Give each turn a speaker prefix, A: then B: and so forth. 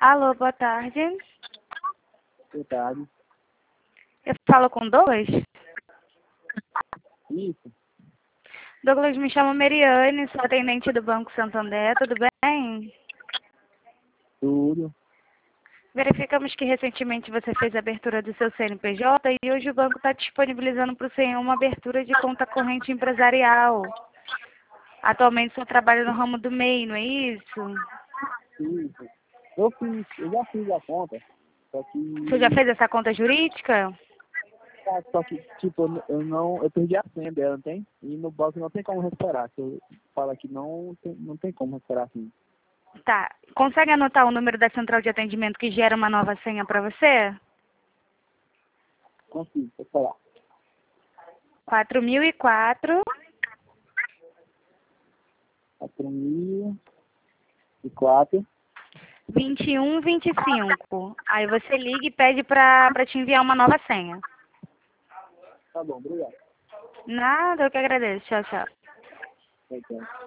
A: Alô, boa tarde.
B: Boa tarde.
A: Eu falo com Douglas?
B: Isso,
A: Douglas, me chamo Meriane, sou atendente do Banco Santander, tudo bem?
B: tudo.
A: Verificamos que recentemente você fez a abertura do seu CNPJ e hoje o banco está disponibilizando para o senhor uma abertura de conta corrente empresarial. Atualmente o senhor trabalha no ramo do MEI, não é isso?
B: Isso. Eu já fiz a conta, só
A: Você já
B: que,
A: fez essa conta jurídica?
B: tipo, eu perdi a senha dela, não tem? E no banco não tem como recuperar. Se eu falar que não tem como recuperar assim.
A: Tá. Consegue anotar o número da central de atendimento que gera uma nova senha para você?
B: Consigo, vou falar.
A: 4004
B: 4.004.
A: 2125. Aí você liga e pede para te enviar uma nova senha.
B: Tá bom, obrigado.
A: Nada, eu que agradeço. Tchau, tchau.
B: Tchau, tchau.